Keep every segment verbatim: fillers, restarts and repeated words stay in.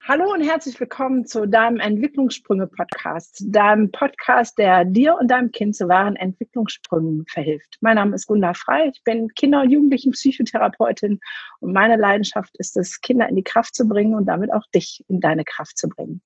Hallo und herzlich willkommen zu deinem Entwicklungssprünge-Podcast, deinem Podcast, der dir und deinem Kind zu wahren Entwicklungssprüngen verhilft. Mein Name ist Gunda Frei, ich bin Kinder- und Jugendlichen-Psychotherapeutin und meine Leidenschaft ist es, Kinder in die Kraft zu bringen und damit auch dich in deine Kraft zu bringen.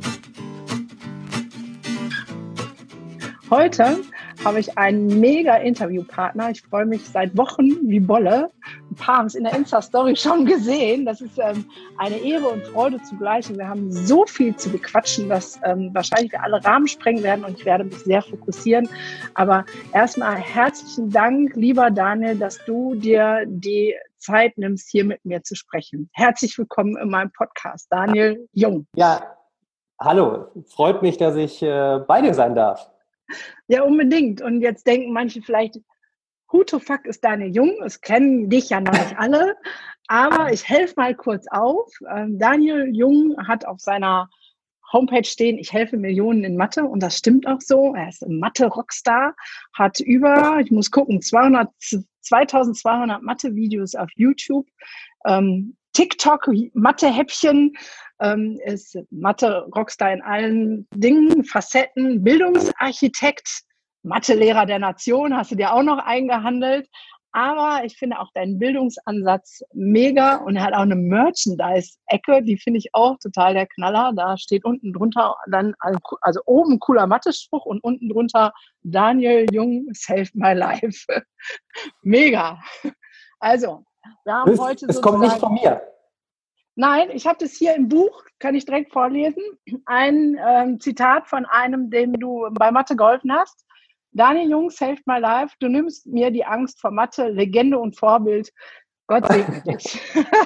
Heute habe ich einen mega Interviewpartner. Ich freue mich seit Wochen wie Bolle. Ein paar haben es in der Insta-Story schon gesehen. Das ist ähm, eine Ehre und Freude zugleich. Und wir haben so viel zu bequatschen, dass ähm, wahrscheinlich wir alle Rahmen sprengen werden und ich werde mich sehr fokussieren. Aber erstmal herzlichen Dank, lieber Daniel, dass du dir die Zeit nimmst, hier mit mir zu sprechen. Herzlich willkommen in meinem Podcast, Daniel Jung. Ja, hallo. Freut mich, dass ich äh, bei dir sein darf. Ja, unbedingt. Und jetzt denken manche vielleicht, who to fuck ist Daniel Jung? Es kennen dich ja noch nicht alle. Aber ich helfe mal kurz auf. Ähm, Daniel Jung hat auf seiner Homepage stehen, ich helfe Millionen in Mathe. Und das stimmt auch so. Er ist ein Mathe-Rockstar, hat über, ich muss gucken, zweihundert, zweitausendzweihundert Mathe-Videos auf YouTube. Ähm, TikTok, Mathe-Häppchen, ähm, ist Mathe-Rockstar in allen Dingen, Facetten, Bildungsarchitekt, Mathelehrer der Nation, hast du dir auch noch eingehandelt. Aber ich finde auch deinen Bildungsansatz mega und er hat auch eine Merchandise-Ecke, die finde ich auch total der Knaller. Da steht unten drunter dann, also oben cooler Mathe-Spruch und unten drunter Daniel Jung saved my life. Mega. Also, wir haben es, heute es kommt nicht von mir. Nein, ich habe das hier im Buch, kann ich direkt vorlesen. Ein ähm, Zitat von einem, dem du bei Mathe geholfen hast. Daniel Jung saved my life. Du nimmst mir die Angst vor Mathe, Legende und Vorbild. Gott segne dich.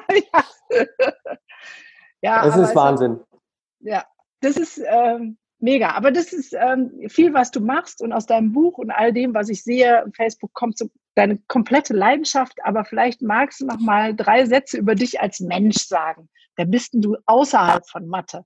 Ja, es ist Wahnsinn. Ja, das ist ähm, mega. Aber das ist ähm, viel, was du machst und aus deinem Buch und all dem, was ich sehe, Facebook kommt so deine komplette Leidenschaft. Aber vielleicht magst du noch mal drei Sätze über dich als Mensch sagen. Wer bist denn du außerhalb von Mathe?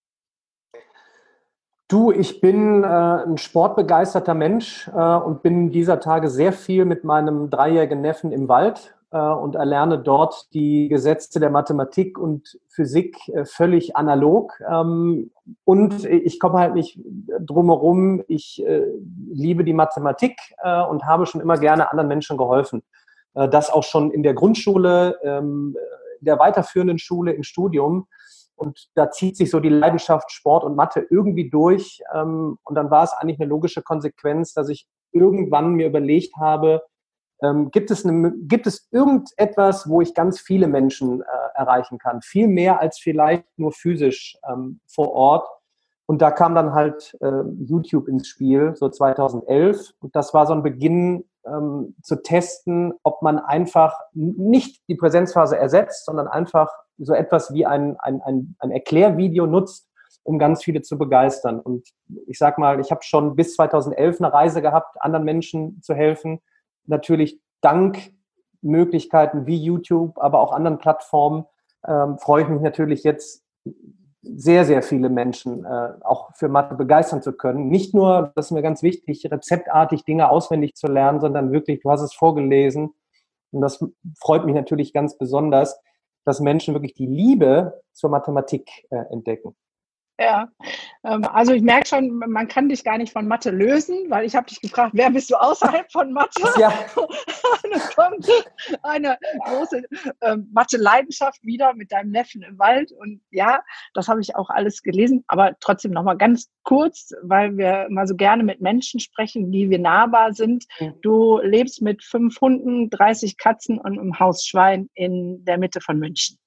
Du, ich bin äh, ein sportbegeisterter Mensch äh, und bin dieser Tage sehr viel mit meinem dreijährigen Neffen im Wald äh, und erlerne dort die Gesetze der Mathematik und Physik äh, völlig analog. Ähm, und ich komme halt nicht drum herum. Ich äh, liebe die Mathematik äh, und habe schon immer gerne anderen Menschen geholfen. Äh, das auch schon in der Grundschule, ähm, in der weiterführenden Schule, im Studium. Und da zieht sich so die Leidenschaft Sport und Mathe irgendwie durch. Und dann war es eigentlich eine logische Konsequenz, dass ich irgendwann mir überlegt habe, gibt es, eine, gibt es irgendetwas, wo ich ganz viele Menschen erreichen kann? Viel mehr als vielleicht nur physisch vor Ort. Und da kam dann halt YouTube ins Spiel, so zweitausendelf. Und das war so ein Beginn zu testen, ob man einfach nicht die Präsenzphase ersetzt, sondern einfach so etwas wie ein, ein, ein, ein Erklärvideo nutzt, um ganz viele zu begeistern. Und ich sag mal, ich habe schon bis zweitausendelf eine Reise gehabt, anderen Menschen zu helfen. Natürlich dank Möglichkeiten wie YouTube, aber auch anderen Plattformen ähm, freue ich mich natürlich jetzt, sehr, sehr viele Menschen äh, auch für Mathe begeistern zu können. Nicht nur, das ist mir ganz wichtig, rezeptartig Dinge auswendig zu lernen, sondern wirklich, du hast es vorgelesen. Und das freut mich natürlich ganz besonders, dass Menschen wirklich die Liebe zur Mathematik äh, entdecken. Ja, ähm, also ich merke schon, man kann dich gar nicht von Mathe lösen, weil ich habe dich gefragt, wer bist du außerhalb von Mathe? Ja. Und es kommt eine große ähm, Mathe-Leidenschaft wieder mit deinem Neffen im Wald. Und ja, das habe ich auch alles gelesen, aber trotzdem nochmal ganz kurz, weil wir mal so gerne mit Menschen sprechen, die wir nahbar sind. Du lebst mit fünf Hunden, dreißig Katzen und einem Hausschwein in der Mitte von München.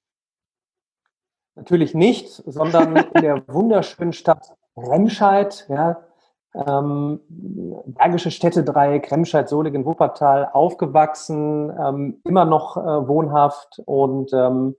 Natürlich nicht, sondern in der wunderschönen Stadt Remscheid, ja, ähm, Bergische Städtedreieck, Remscheid, Solingen, Wuppertal, aufgewachsen, ähm, immer noch äh, wohnhaft und ähm,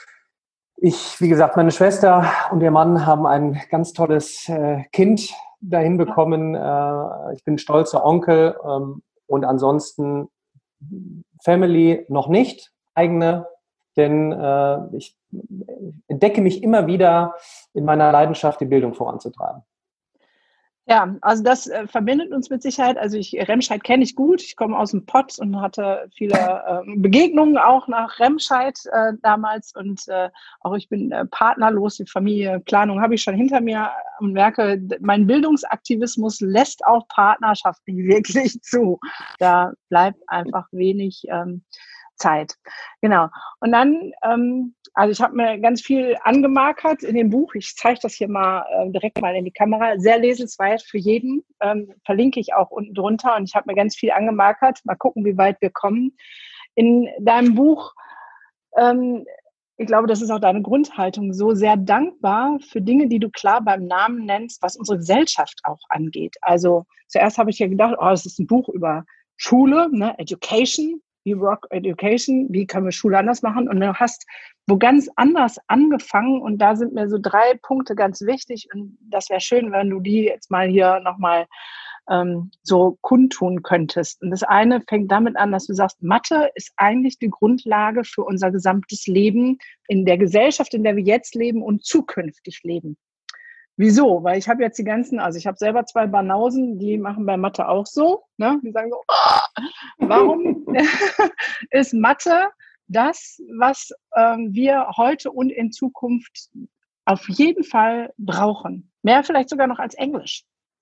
ich, wie gesagt, meine Schwester und ihr Mann haben ein ganz tolles äh, Kind dahin bekommen. Äh, ich bin stolzer Onkel ähm, und ansonsten Family noch nicht, eigene, denn äh, ich entdecke mich immer wieder in meiner Leidenschaft, die Bildung voranzutreiben. Ja, also das äh, verbindet uns mit Sicherheit. Also ich, Remscheid kenne ich gut. Ich komme aus dem Pott und hatte viele äh, Begegnungen auch nach Remscheid äh, damals. Und äh, auch ich bin äh, partnerlos. Die Familienplanung habe ich schon hinter mir und merke, mein Bildungsaktivismus lässt auch Partnerschaft nicht wirklich zu. Da bleibt einfach wenig ähm, Zeit. Genau. Und dann, ähm, also ich habe mir ganz viel angemarkert in dem Buch. Ich zeige das hier mal äh, direkt mal in die Kamera. Sehr lesenswert für jeden. Ähm, verlinke ich auch unten drunter. Und ich habe mir ganz viel angemarkert. Mal gucken, wie weit wir kommen. In deinem Buch, ähm, ich glaube, das ist auch deine Grundhaltung, so sehr dankbar für Dinge, die du klar beim Namen nennst, was unsere Gesellschaft auch angeht. Also zuerst habe ich ja gedacht, oh, das ist ein Buch über Schule, ne, Education. Wie Rock Education, wie können wir Schule anders machen? Und du hast wo ganz anders angefangen und da sind mir so drei Punkte ganz wichtig und das wäre schön, wenn du die jetzt mal hier nochmal ähm, so kundtun könntest. Und das eine fängt damit an, dass du sagst, Mathe ist eigentlich die Grundlage für unser gesamtes Leben in der Gesellschaft, in der wir jetzt leben und zukünftig leben. Wieso? Weil ich habe jetzt die ganzen, also ich habe selber zwei Banausen, die machen bei Mathe auch so. Ne? Die sagen so, oh, warum ist Mathe das, was ähm, wir heute und in Zukunft auf jeden Fall brauchen? Mehr vielleicht sogar noch als Englisch.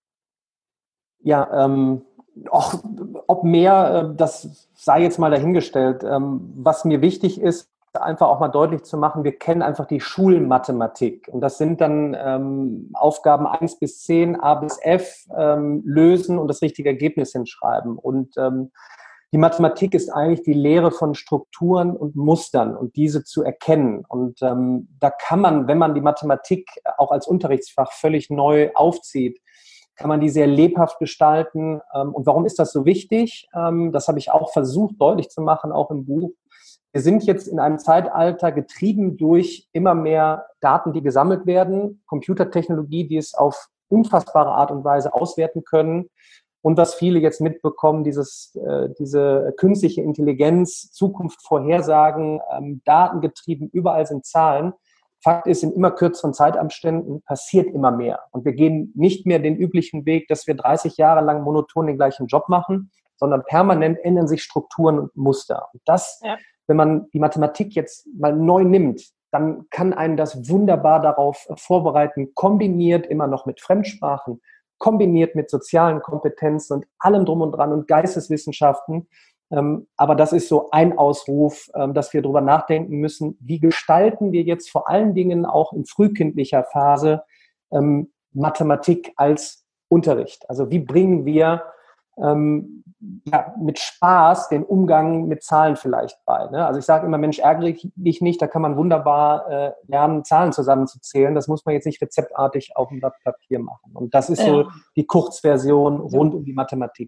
Ja, ähm, auch, ob mehr, äh, das sei jetzt mal dahingestellt. Ähm, was mir wichtig ist, einfach auch mal deutlich zu machen, wir kennen einfach die Schulmathematik. Und das sind dann ähm, Aufgaben eins bis zehn, A bis F, ähm, lösen und das richtige Ergebnis hinschreiben. Und ähm, die Mathematik ist eigentlich die Lehre von Strukturen und Mustern und diese zu erkennen. Und ähm, da kann man, wenn man die Mathematik auch als Unterrichtsfach völlig neu aufzieht, kann man die sehr lebhaft gestalten. Ähm, und warum ist das so wichtig? Ähm, das habe ich auch versucht deutlich zu machen, auch im Buch. Wir sind jetzt in einem Zeitalter getrieben durch immer mehr Daten, die gesammelt werden, Computertechnologie, die es auf unfassbare Art und Weise auswerten können. Und was viele jetzt mitbekommen, dieses, äh, diese künstliche Intelligenz, Zukunft vorhersagen, ähm, datengetrieben, überall sind Zahlen. Fakt ist, in immer kürzeren Zeitabständen passiert immer mehr. Und wir gehen nicht mehr den üblichen Weg, dass wir dreißig Jahre lang monoton den gleichen Job machen, sondern permanent ändern sich Strukturen und Muster. Und das, ja. Wenn man die Mathematik jetzt mal neu nimmt, dann kann einen das wunderbar darauf vorbereiten, kombiniert immer noch mit Fremdsprachen, kombiniert mit sozialen Kompetenzen und allem drum und dran und Geisteswissenschaften. Ähm, aber das ist so ein Ausruf, ähm, dass wir darüber nachdenken müssen, wie gestalten wir jetzt vor allen Dingen auch in frühkindlicher Phase ähm, Mathematik als Unterricht? Also wie bringen wir ähm, ja, mit Spaß den Umgang mit Zahlen vielleicht bei? Ne? Also ich sage immer, Mensch, ärgere dich nicht, da kann man wunderbar äh, lernen, Zahlen zusammenzuzählen. Das muss man jetzt nicht rezeptartig auf dem Blatt Papier machen. Und das ist ja. so die Kurzversion rund um die Mathematik.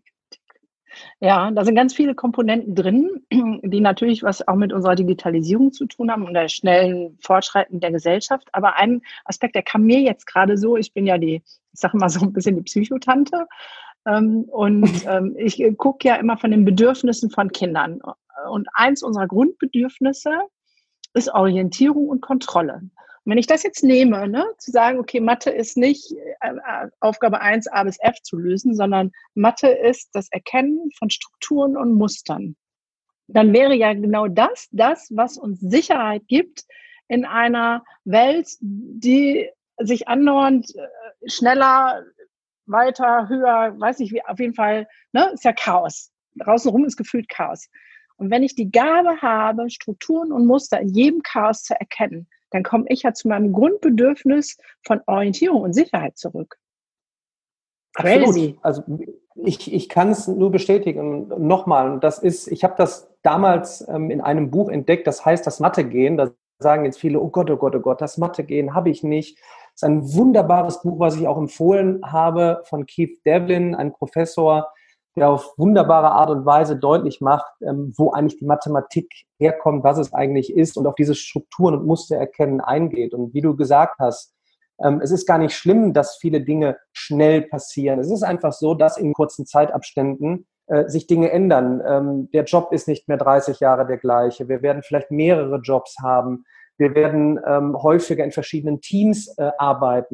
Ja, da sind ganz viele Komponenten drin, die natürlich was auch mit unserer Digitalisierung zu tun haben und der schnellen Fortschreiten der Gesellschaft. Aber ein Aspekt, der kam mir jetzt gerade so, ich bin ja die, ich sage mal so ein bisschen die Psychotante ähm, und ähm, ich gucke ja immer von den Bedürfnissen von Kindern. Und eins unserer Grundbedürfnisse ist Orientierung und Kontrolle. Und wenn ich das jetzt nehme, ne, zu sagen, okay, Mathe ist nicht äh, Aufgabe eins a bis F zu lösen, sondern Mathe ist das Erkennen von Strukturen und Mustern, dann wäre ja genau das, das, was uns Sicherheit gibt in einer Welt, die sich andauernd äh, schneller, weiter, höher, weiß nicht wie, auf jeden Fall, ne, ist ja Chaos. Draußen rum ist gefühlt Chaos. Und wenn ich die Gabe habe, Strukturen und Muster in jedem Chaos zu erkennen, dann komme ich ja zu meinem Grundbedürfnis von Orientierung und Sicherheit zurück. Crazy. Absolut. Also ich, ich kann es nur bestätigen. Nochmal, das ist, ich habe das damals ähm, in einem Buch entdeckt, das heißt das Mathe-Gehen. Da sagen jetzt viele, oh Gott, oh Gott, oh Gott, das Mathe-Gehen habe ich nicht. Das ist ein wunderbares Buch, was ich auch empfohlen habe von Keith Devlin, ein Professor, der auf wunderbare Art und Weise deutlich macht, ähm, wo eigentlich die Mathematik herkommt, was es eigentlich ist und auf diese Strukturen und Muster erkennen eingeht. Und wie du gesagt hast, ähm, es ist gar nicht schlimm, dass viele Dinge schnell passieren. Es ist einfach so, dass in kurzen Zeitabständen äh, sich Dinge ändern. Ähm, der Job ist nicht mehr dreißig Jahre der gleiche. Wir werden vielleicht mehrere Jobs haben. Wir werden ähm, häufiger in verschiedenen Teams äh, arbeiten.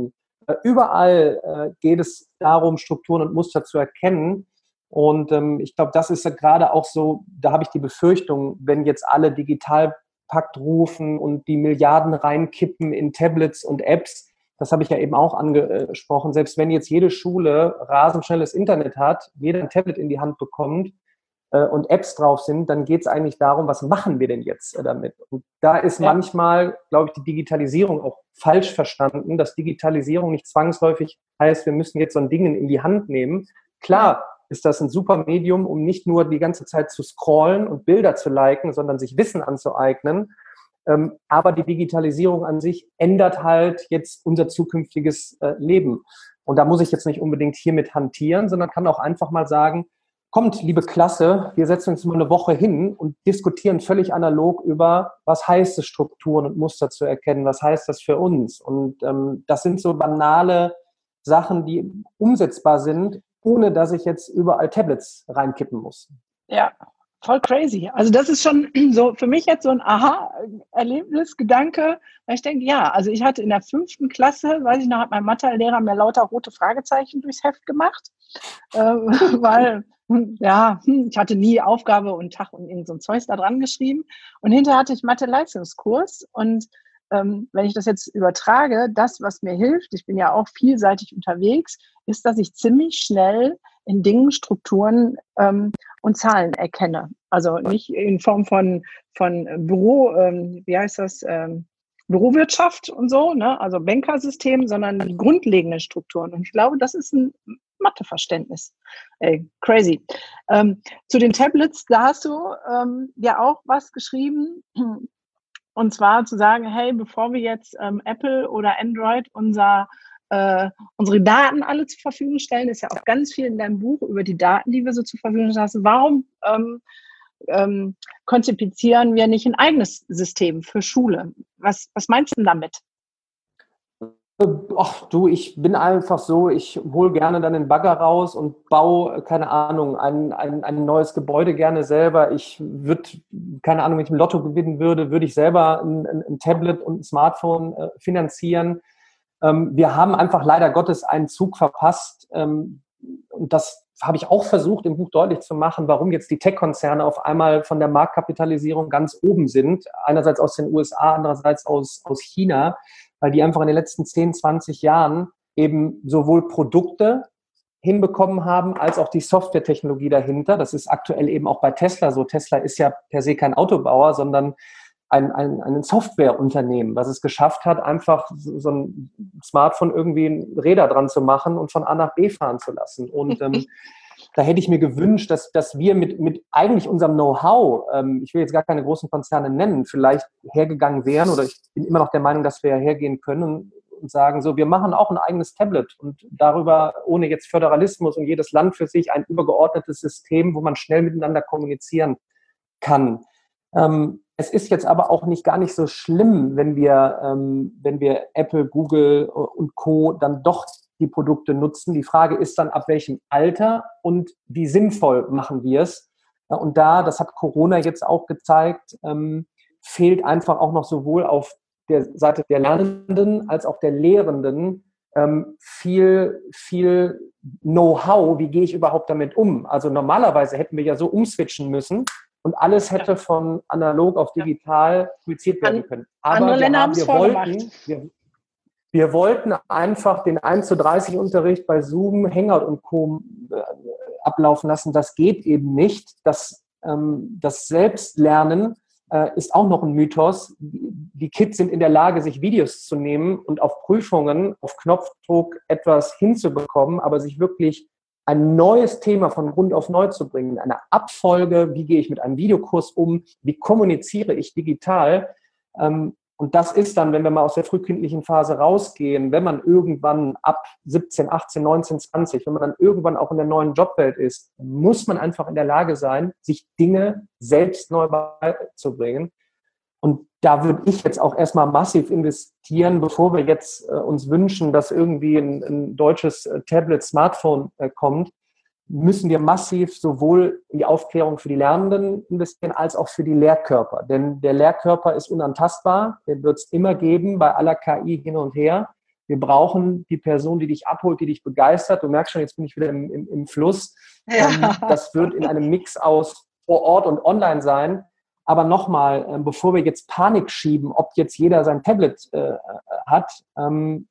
Äh, überall äh, geht es darum, Strukturen und Muster zu erkennen. Und ähm, ich glaube, das ist ja gerade auch so, da habe ich die Befürchtung, wenn jetzt alle Digitalpakt rufen und die Milliarden reinkippen in Tablets und Apps, das habe ich ja eben auch angesprochen, selbst wenn jetzt jede Schule rasend schnelles Internet hat, jeder ein Tablet in die Hand bekommt äh, und Apps drauf sind, dann geht es eigentlich darum, was machen wir denn jetzt äh, damit? Und da ist Ja. manchmal, glaube ich, die Digitalisierung auch falsch verstanden, dass Digitalisierung nicht zwangsläufig heißt, wir müssen jetzt so ein Ding in die Hand nehmen. Klar ist das ein super Medium, um nicht nur die ganze Zeit zu scrollen und Bilder zu liken, sondern sich Wissen anzueignen. Ähm, aber die Digitalisierung an sich ändert halt jetzt unser zukünftiges äh, Leben. Und da muss ich jetzt nicht unbedingt hiermit hantieren, sondern kann auch einfach mal sagen, kommt, liebe Klasse, wir setzen uns mal eine Woche hin und diskutieren völlig analog über, was heißt es, Strukturen und Muster zu erkennen, was heißt das für uns. Und ähm, das sind so banale Sachen, die umsetzbar sind, ohne dass ich jetzt überall Tablets reinkippen muss. Ja, voll crazy. Also das ist schon so für mich jetzt so ein Aha-Erlebnis, Gedanke, weil ich denke, ja, also ich hatte in der fünften Klasse, weiß ich noch, hat mein Mathelehrer mir lauter rote Fragezeichen durchs Heft gemacht, äh, weil, ja, ich hatte nie Aufgabe und Tag und irgend so ein Zeugs da dran geschrieben. Und hinterher hatte ich Mathe-Leistungskurs und ähm, wenn ich das jetzt übertrage, das, was mir hilft, ich bin ja auch vielseitig unterwegs, ist, dass ich ziemlich schnell in Dingen, Strukturen ähm, und Zahlen erkenne. Also nicht in Form von, von Büro, ähm, wie heißt das, ähm, Bürowirtschaft und so, ne? Also Bankersystem, sondern die grundlegenden Strukturen. Und ich glaube, das ist ein Matheverständnis. Ey, crazy. Ähm, zu den Tablets, da hast du ähm, ja auch was geschrieben. Und zwar zu sagen, hey, bevor wir jetzt ähm, Apple oder Android unser äh, unsere Daten alle zur Verfügung stellen, ist ja auch ganz viel in deinem Buch über die Daten, die wir so zur Verfügung lassen. Warum ähm, ähm, konzipieren wir nicht ein eigenes System für Schule? Was, was meinst du denn damit? Ach du, ich bin einfach so, ich hole gerne dann den Bagger raus und baue, keine Ahnung, ein, ein, ein neues Gebäude gerne selber. Ich würde, keine Ahnung, wenn ich im Lotto gewinnen würde, würde ich selber ein, ein, ein Tablet und ein Smartphone äh, finanzieren. Ähm, wir haben einfach leider Gottes einen Zug verpasst. Ähm, und das habe ich auch versucht, im Buch deutlich zu machen, warum jetzt die Tech-Konzerne auf einmal von der Marktkapitalisierung ganz oben sind. Einerseits aus den U S A, andererseits aus, aus China, weil die einfach in den letzten zehn, zwanzig Jahren eben sowohl Produkte hinbekommen haben, als auch die Softwaretechnologie dahinter. Das ist aktuell eben auch bei Tesla so. Tesla ist ja per se kein Autobauer, sondern ein, ein, ein Softwareunternehmen, was es geschafft hat, einfach so ein Smartphone irgendwie Räder dran zu machen und von A nach B fahren zu lassen. Und ähm, da hätte ich mir gewünscht, dass, dass wir mit, mit eigentlich unserem Know-how, ähm, ich will jetzt gar keine großen Konzerne nennen, vielleicht hergegangen wären, oder ich bin immer noch der Meinung, dass wir hergehen können und, und sagen, so, wir machen auch ein eigenes Tablet und darüber, ohne jetzt Föderalismus und jedes Land für sich, ein übergeordnetes System, wo man schnell miteinander kommunizieren kann. Ähm, es ist jetzt aber auch nicht gar nicht so schlimm, wenn wir, ähm, wenn wir Apple, Google und Co. dann doch die Produkte nutzen. Die Frage ist dann, ab welchem Alter und wie sinnvoll machen wir es. Und da, das hat Corona jetzt auch gezeigt, ähm, fehlt einfach auch noch sowohl auf der Seite der Lernenden als auch der Lehrenden ähm, viel, viel Know-how, wie gehe ich überhaupt damit um. Also normalerweise hätten wir ja so umswitchen müssen und alles hätte von analog auf digital publiziert werden können. Aber andere Länder haben wir, es wollten, vorgemacht. wir, wir wollten einfach den eins zu dreißig Unterricht bei Zoom, Hangout und Co. ablaufen lassen. Das geht eben nicht. Das, ähm, das Selbstlernen äh, ist auch noch ein Mythos. Die Kids sind in der Lage, sich Videos zu nehmen und auf Prüfungen, auf Knopfdruck etwas hinzubekommen, aber sich wirklich ein neues Thema von Grund auf neu zu bringen, eine Abfolge, wie gehe ich mit einem Videokurs um, wie kommuniziere ich digital. Ähm, und das ist dann, wenn wir mal aus der frühkindlichen Phase rausgehen, wenn man irgendwann ab siebzehn, achtzehn, neunzehn, zwanzig, wenn man dann irgendwann auch in der neuen Jobwelt ist, muss man einfach in der Lage sein, sich Dinge selbst neu beizubringen. Und da würde ich jetzt auch erstmal massiv investieren, bevor wir jetzt äh, uns wünschen, dass irgendwie ein, ein deutsches äh, Tablet, Smartphone äh, kommt, müssen wir massiv sowohl in die Aufklärung für die Lernenden investieren, als auch für die Lehrkörper. Denn der Lehrkörper ist unantastbar, den wird es immer geben, bei aller K I hin und her. Wir brauchen die Person, die dich abholt, die dich begeistert. Du merkst schon, jetzt bin ich wieder im, im, im Fluss. Ja. Ähm, das wird in einem Mix aus vor Ort und online sein. Aber nochmal, äh, bevor wir jetzt Panik schieben, ob jetzt jeder sein Tablet äh, hat, ähm,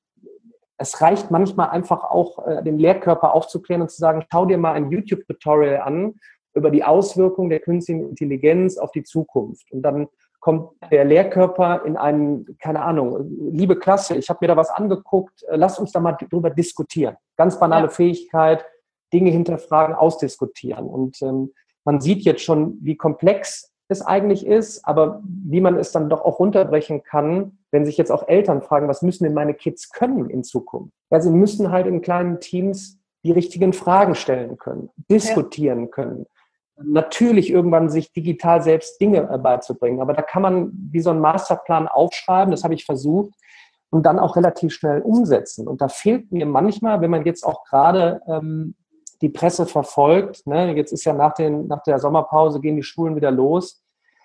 es reicht manchmal einfach auch, äh, den Lehrkörper aufzuklären und zu sagen, schau dir mal ein YouTube-Tutorial an über die Auswirkungen der künstlichen Intelligenz auf die Zukunft. Und dann kommt der Lehrkörper in einen, keine Ahnung, liebe Klasse, ich habe mir da was angeguckt, äh, lass uns da mal drüber diskutieren. Ganz banale ja. Fähigkeit, Dinge hinterfragen, ausdiskutieren. Und ähm, man sieht jetzt schon, wie komplex es eigentlich ist, aber wie man es dann doch auch runterbrechen kann, wenn sich jetzt auch Eltern fragen, was müssen denn meine Kids können in Zukunft? Ja, sie müssen halt in kleinen Teams die richtigen Fragen stellen können, diskutieren ja. können. Natürlich irgendwann sich digital selbst Dinge beizubringen, aber da kann man wie so einen Masterplan aufschreiben, das habe ich versucht, und dann auch relativ schnell umsetzen. Und da fehlt mir manchmal, wenn man jetzt auch gerade ähm, die Presse verfolgt, ne, jetzt ist ja nach, den, nach der Sommerpause gehen die Schulen wieder los.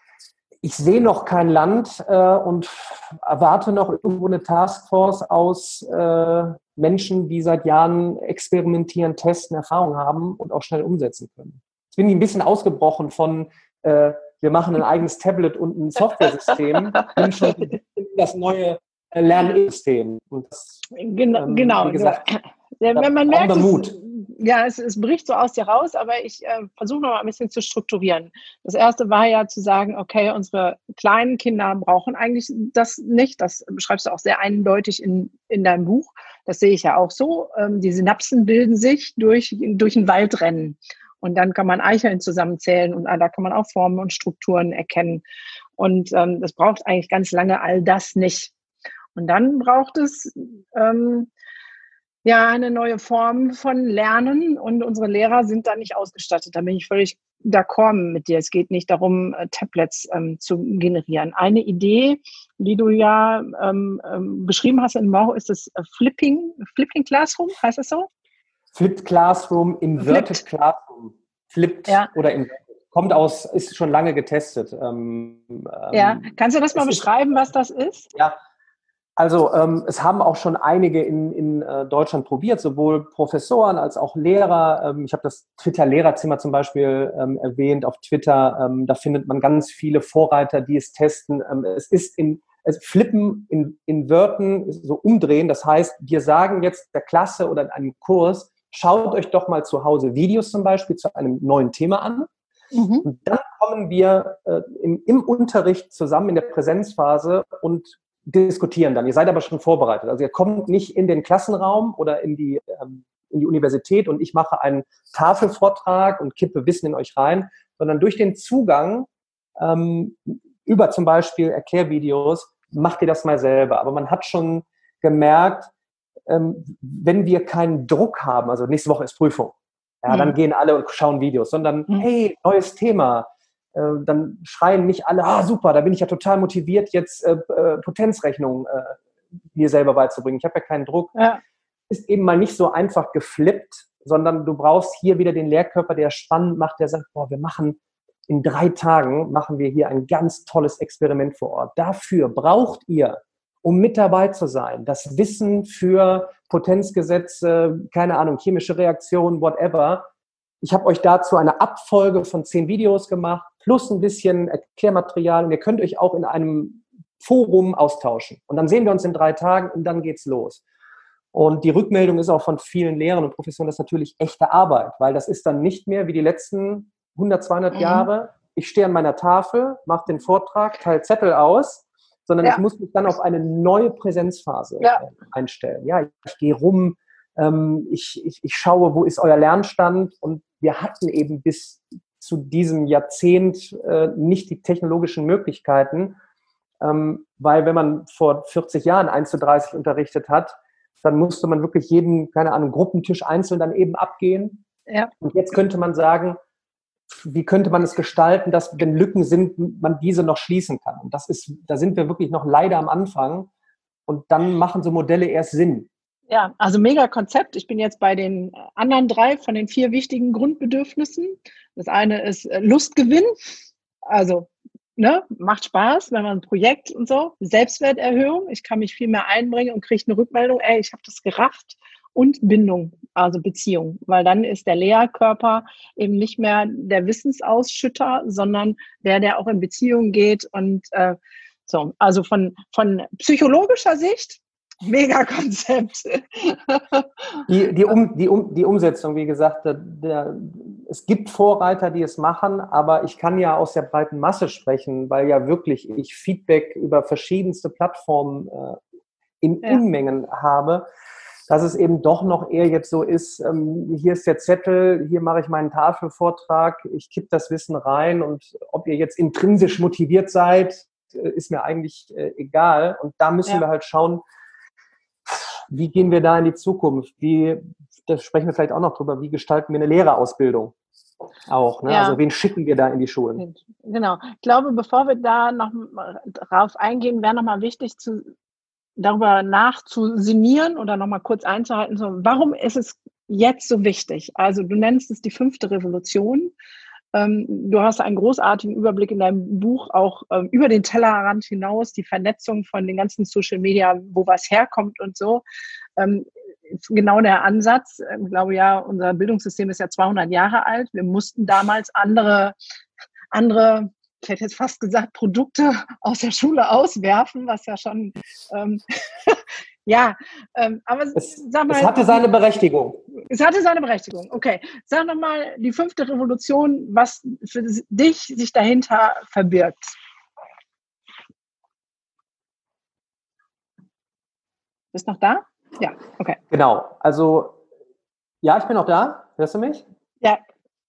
Ich sehe noch kein Land äh, und erwarte noch irgendwo eine Taskforce aus äh, Menschen, die seit Jahren experimentieren, testen, Erfahrung haben und auch schnell umsetzen können. Jetzt bin ich ein bisschen ausgebrochen von, äh, wir machen ein eigenes Tablet und ein Softwaresystem, bin schon das neue Lernsystem. Und das, genau, ähm, genau. Wie gesagt, ja, wenn man merkt, Mut. Es, ja, es, es bricht so aus dir raus, aber ich äh, versuche noch mal ein bisschen zu strukturieren. Das erste war ja zu sagen, okay, unsere kleinen Kinder brauchen eigentlich das nicht. Das beschreibst du auch sehr eindeutig in, in deinem Buch. Das sehe ich ja auch so. Ähm, die Synapsen bilden sich durch, durch ein Waldrennen. Und dann kann man Eicheln zusammenzählen und da kann man auch Formen und Strukturen erkennen. Und ähm, das braucht eigentlich ganz lange all das nicht. Und dann braucht es ähm, ja eine neue Form von Lernen und unsere Lehrer sind da nicht ausgestattet. Da bin ich völlig d'accord mit dir. Es geht nicht darum, äh, Tablets ähm, zu generieren. Eine Idee, die du ja ähm, ähm, beschrieben hast im Bauch, ist das äh, Flipping, Flipping Classroom, heißt das so? Flipped Classroom, Inverted Flipped. Classroom. Flipped ja. oder Inverted. Kommt aus, ist schon lange getestet. Ähm, ja, kannst du das mal beschreiben, ist, was das ist? Ja, also ähm, es haben auch schon einige in, in äh, Deutschland probiert, sowohl Professoren als auch Lehrer. Ähm, ich habe das Twitter-Lehrerzimmer zum Beispiel ähm, erwähnt auf Twitter. Ähm, da findet man ganz viele Vorreiter, die es testen. Ähm, es ist in es Flippen, in, inverten, so umdrehen. Das heißt, wir sagen jetzt der Klasse oder in einem Kurs, schaut euch doch mal zu Hause Videos zum Beispiel zu einem neuen Thema an. Mhm. Und dann kommen wir äh, im, im Unterricht zusammen in der Präsenzphase und diskutieren dann. Ihr seid aber schon vorbereitet. Also ihr kommt nicht in den Klassenraum oder in die, ähm, in die Universität und ich mache einen Tafelvortrag und kippe Wissen in euch rein, sondern durch den Zugang ähm, über zum Beispiel Erklärvideos macht ihr das mal selber. Aber man hat schon gemerkt, ähm, wenn wir keinen Druck haben, also nächste Woche ist Prüfung, ja, mhm. dann gehen alle und schauen Videos, sondern mhm. hey, neues Thema. Dann schreien nicht alle, ah super, da bin ich ja total motiviert, jetzt äh, Potenzrechnungen äh, mir selber beizubringen. Ich habe ja keinen Druck. Ja. Ist eben mal nicht so einfach geflippt, sondern du brauchst hier wieder den Lehrkörper, der spannend macht, der sagt, boah, wir machen in drei Tagen, machen wir hier ein ganz tolles Experiment vor Ort. Dafür braucht ihr, um mit dabei zu sein, das Wissen für Potenzgesetze, keine Ahnung, chemische Reaktionen, whatever. Ich habe euch dazu eine Abfolge von zehn Videos gemacht, plus ein bisschen Erklärmaterial. Und ihr könnt euch auch in einem Forum austauschen. Und dann sehen wir uns in drei Tagen und dann geht's los. Und die Rückmeldung ist auch von vielen Lehrern und Professoren, das ist natürlich echte Arbeit, weil das ist dann nicht mehr wie die letzten hundert, zweihundert mhm. Jahre. Ich stehe an meiner Tafel, mache den Vortrag, teile Zettel aus, sondern ja. ich muss mich dann auf eine neue Präsenzphase ja. einstellen. Ja, ich, ich gehe rum, ähm, ich, ich, ich schaue, wo ist euer Lernstand, und wir hatten eben bis zu diesem Jahrzehnt äh, nicht die technologischen Möglichkeiten, ähm, weil wenn man vor vierzig Jahren eins zu dreißig unterrichtet hat, dann musste man wirklich jeden, keine Ahnung, Gruppentisch einzeln dann eben abgehen. Ja. Und jetzt könnte man sagen, wie könnte man es gestalten, dass, wenn Lücken sind, man diese noch schließen kann. Und das ist, da sind wir wirklich noch leider am Anfang. Und dann machen so Modelle erst Sinn. Ja, also mega Konzept. Ich bin jetzt bei den anderen drei von den vier wichtigen Grundbedürfnissen. Das eine ist Lustgewinn. Also ne, macht Spaß, wenn man ein Projekt und so, Selbstwerterhöhung, ich kann mich viel mehr einbringen und kriege eine Rückmeldung, ey, ich habe das gerafft und Bindung, also Beziehung, weil dann ist der Lehrkörper eben nicht mehr der Wissensausschütter, sondern der, der auch in Beziehung geht und äh, so, also von, von psychologischer Sicht, mega Konzept. Die, die, um, die, um, die Umsetzung, wie gesagt, der, der, es gibt Vorreiter, die es machen, aber ich kann ja aus der breiten Masse sprechen, weil ja wirklich ich Feedback über verschiedenste Plattformen äh, in Ja. Unmengen habe, dass es eben doch noch eher jetzt so ist, ähm, hier ist der Zettel, hier mache ich meinen Tafelvortrag, ich kipp das Wissen rein und ob ihr jetzt intrinsisch motiviert seid, äh, ist mir eigentlich äh, egal. Und da müssen Ja. wir halt schauen, wie gehen wir da in die Zukunft? Wie, da sprechen wir vielleicht auch noch drüber, wie gestalten wir eine Lehrerausbildung auch? Ne? Ja. Also wen schicken wir da in die Schulen? Genau. Ich glaube, bevor wir da noch drauf eingehen, wäre nochmal wichtig, zu, darüber nachzusinnieren oder nochmal kurz einzuhalten, so, warum ist es jetzt so wichtig? Also du nennst es die fünfte Revolution. Ähm, du hast einen großartigen Überblick in deinem Buch auch ähm, über den Tellerrand hinaus, die Vernetzung von den ganzen Social Media, wo was herkommt und so. Ähm, genau der Ansatz. Ich glaube ja, unser Bildungssystem ist ja zweihundert Jahre alt. Wir mussten damals andere, andere, ich hätte jetzt fast gesagt, Produkte aus der Schule auswerfen, was ja schon, ähm, ja, ähm, aber es, sag mal. Es hatte seine Berechtigung. Es hatte seine Berechtigung, okay. Sag nochmal die fünfte Revolution, was für dich sich dahinter verbirgt. Bist noch da? Ja, okay. Genau, also ja, ich bin noch da. Hörst du mich? Ja.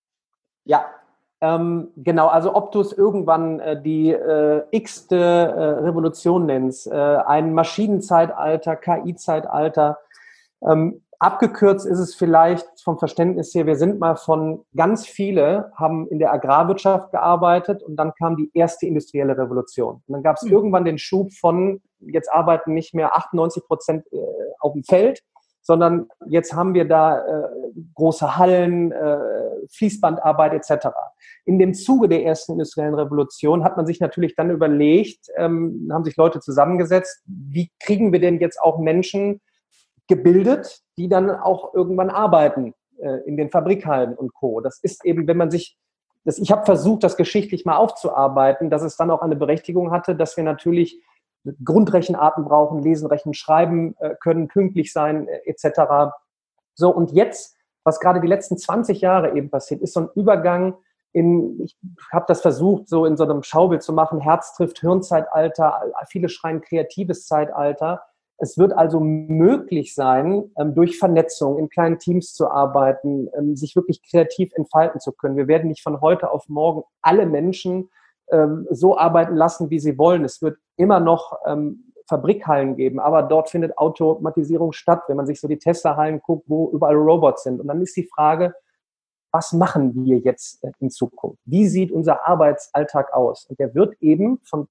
Ja, ähm, genau, also ob du es irgendwann äh, die äh, x-te äh, Revolution nennst, äh, ein Maschinenzeitalter, K I-Zeitalter, ähm, abgekürzt ist es vielleicht vom Verständnis her, wir sind mal von ganz viele, haben in der Agrarwirtschaft gearbeitet und dann kam die erste industrielle Revolution. Und dann gab es mhm. irgendwann den Schub von, jetzt arbeiten nicht mehr achtundneunzig Prozent äh, auf dem Feld, sondern jetzt haben wir da äh, große Hallen, äh, Fließbandarbeit et cetera. In dem Zuge der ersten industriellen Revolution hat man sich natürlich dann überlegt, ähm, haben sich Leute zusammengesetzt, wie kriegen wir denn jetzt auch Menschen gebildet, die dann auch irgendwann arbeiten äh, in den Fabrikhallen und Co. Das ist eben, wenn man sich, das, ich habe versucht, das geschichtlich mal aufzuarbeiten, dass es dann auch eine Berechtigung hatte, dass wir natürlich Grundrechenarten brauchen, lesen, rechnen, schreiben äh, können, pünktlich sein äh, et cetera. So, und jetzt, was gerade die letzten zwanzig Jahre eben passiert, ist so ein Übergang in, ich habe das versucht, so in so einem Schaubild zu machen, Herz trifft Hirnzeitalter, viele schreien kreatives Zeitalter. Es wird also möglich sein, ähm, durch Vernetzung in kleinen Teams zu arbeiten, ähm, sich wirklich kreativ entfalten zu können. Wir werden nicht von heute auf morgen alle Menschen ähm, so arbeiten lassen, wie sie wollen. Es wird immer noch ähm, Fabrikhallen geben, aber dort findet Automatisierung statt, wenn man sich so die Tesla-Hallen guckt, wo überall Robots sind. Und dann ist die Frage, was machen wir jetzt in Zukunft? Wie sieht unser Arbeitsalltag aus? Und der wird eben von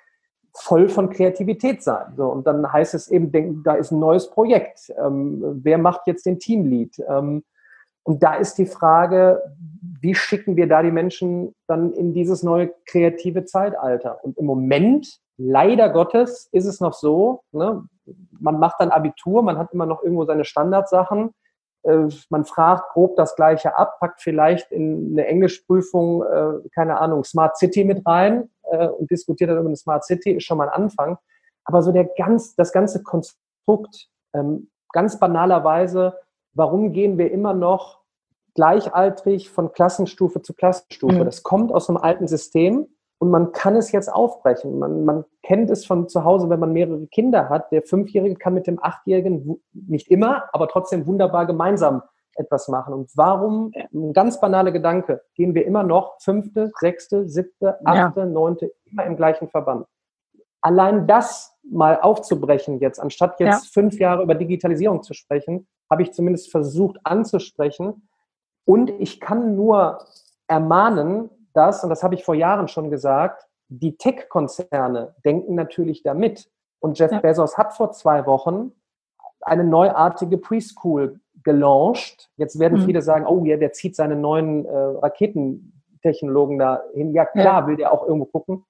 voll von Kreativität sein. So, und dann heißt es eben, denken, da ist ein neues Projekt. Ähm, wer macht jetzt den Teamlead? Ähm, und da ist die Frage, wie schicken wir da die Menschen dann in dieses neue kreative Zeitalter? Und im Moment, leider Gottes, ist es noch so, ne, man macht dann Abitur, man hat immer noch irgendwo seine Standardsachen, äh, man fragt grob das Gleiche ab, packt vielleicht in eine Englischprüfung, äh, keine Ahnung, Smart City mit rein, und diskutiert dann über eine Smart City, ist schon mal ein Anfang. Aber so der ganz, das ganze Konstrukt, ähm, ganz banalerweise, warum gehen wir immer noch gleichaltrig von Klassenstufe zu Klassenstufe? Mhm. Das kommt aus einem alten System und man kann es jetzt aufbrechen. Man, man kennt es von zu Hause, wenn man mehrere Kinder hat. Der Fünfjährige kann mit dem Achtjährigen, nicht immer, aber trotzdem wunderbar gemeinsam etwas machen. Und warum, ein ganz banaler Gedanke, gehen wir immer noch fünfte, sechste, siebte, achte, ja. neunte, immer im gleichen Verband. Allein das mal aufzubrechen jetzt, anstatt jetzt ja. fünf Jahre über Digitalisierung zu sprechen, habe ich zumindest versucht anzusprechen. Und ich kann nur ermahnen, dass, und das habe ich vor Jahren schon gesagt, die Tech-Konzerne denken natürlich damit. Und Jeff ja. Bezos hat vor zwei Wochen eine neuartige Preschool gelauncht. Jetzt werden mhm. viele sagen, oh ja, der zieht seine neuen äh, Raketentechnologen da hin. Ja, klar, ja. will der auch irgendwo gucken.